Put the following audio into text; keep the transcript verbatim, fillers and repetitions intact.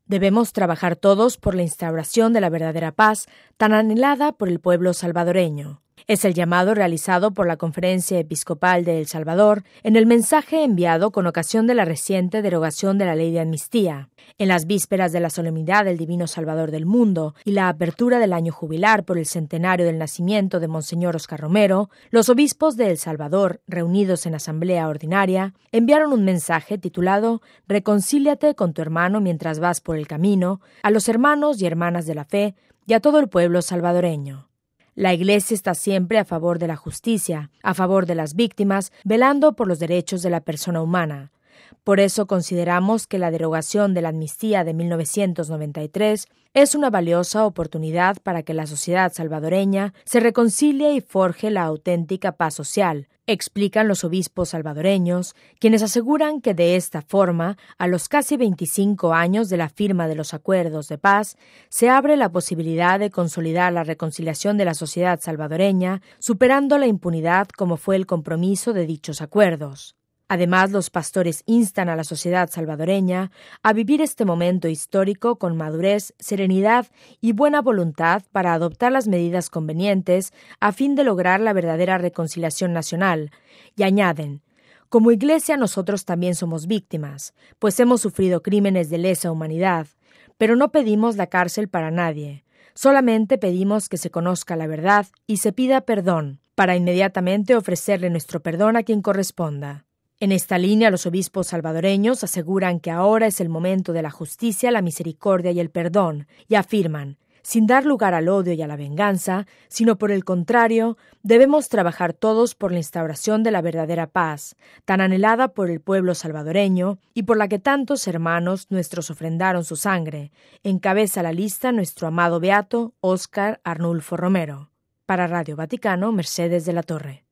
Debemos trabajar todos por la instauración de la verdadera paz, tan anhelada por el pueblo salvadoreño. Es el llamado realizado por la Conferencia Episcopal de El Salvador en el mensaje enviado con ocasión de la reciente derogación de la Ley de Amnistía. En las vísperas de la solemnidad del Divino Salvador del mundo y la apertura del año jubilar por el centenario del nacimiento de Monseñor Oscar Romero, los obispos de El Salvador, reunidos en asamblea ordinaria, enviaron un mensaje titulado «Reconcíliate con tu hermano mientras vas por el camino», a los hermanos y hermanas de la fe y a todo el pueblo salvadoreño. La Iglesia está siempre a favor de la justicia, a favor de las víctimas, velando por los derechos de la persona humana. Por eso consideramos que la derogación de la amnistía de mil novecientos noventa y tres es una valiosa oportunidad para que la sociedad salvadoreña se reconcilie y forje la auténtica paz social, explican los obispos salvadoreños, quienes aseguran que de esta forma, a los casi veinticinco años de la firma de los acuerdos de paz, se abre la posibilidad de consolidar la reconciliación de la sociedad salvadoreña, superando la impunidad como fue el compromiso de dichos acuerdos. Además, los pastores instan a la sociedad salvadoreña a vivir este momento histórico con madurez, serenidad y buena voluntad para adoptar las medidas convenientes a fin de lograr la verdadera reconciliación nacional, y añaden: como Iglesia nosotros también somos víctimas, pues hemos sufrido crímenes de lesa humanidad, pero no pedimos la cárcel para nadie, solamente pedimos que se conozca la verdad y se pida perdón, para inmediatamente ofrecerle nuestro perdón a quien corresponda. En esta línea, los obispos salvadoreños aseguran que ahora es el momento de la justicia, la misericordia y el perdón, y afirman, sin dar lugar al odio y a la venganza, sino por el contrario, debemos trabajar todos por la instauración de la verdadera paz, tan anhelada por el pueblo salvadoreño y por la que tantos hermanos nuestros ofrendaron su sangre. Encabeza la lista nuestro amado beato Óscar Arnulfo Romero. Para Radio Vaticano, Mercedes de la Torre.